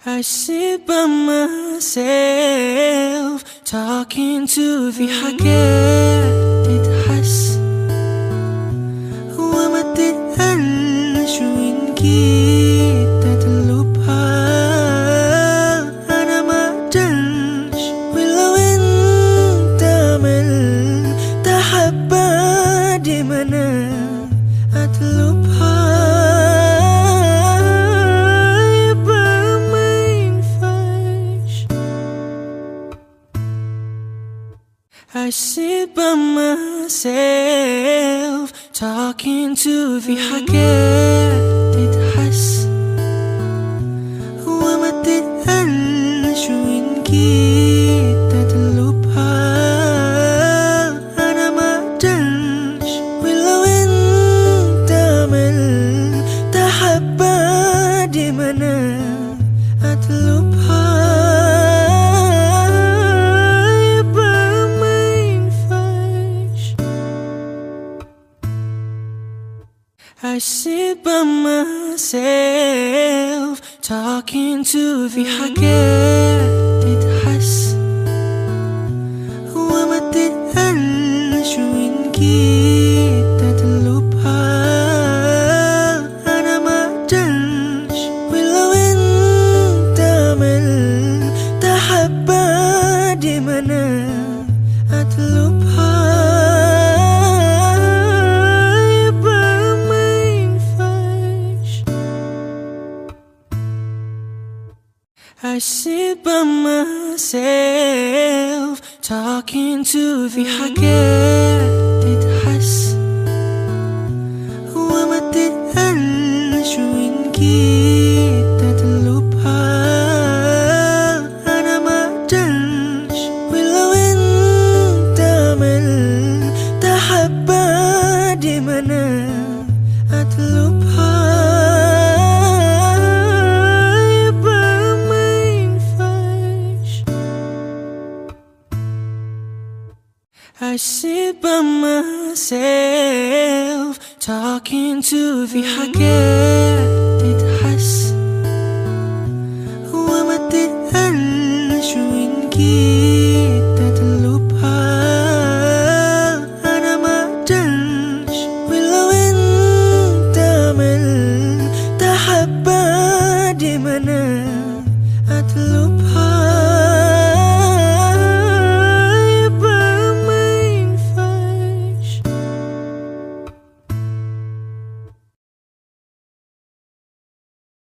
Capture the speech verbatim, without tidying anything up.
I sit by myself talking to the حاجات تتحس وما تتقالش وإن جيت تطلبها أنا ما أقدرش ولو أنت عملت حبة دي ما أنا أطلبها I sit by myself talking to the حاجات تتحس وما تتقالش وإن جيت تطلبها أنا ما أقدرش ولو أنت عملت حبة دي ما أنا أطلبها I sit by myself talking to the حاجات تتحس وما تتقالش وإن جيت تطلبها أنا ما أقدرش ولو أنت عملت حبة دي ما أنا أطلبها I sit by myself talking to the حاجات تتحس وما تتقالش وإن جيت تطلبها أنا ما أقدرش ولو أنت عملت حبة دي ما أنا أطلبها I sit by myself talking to the حاجات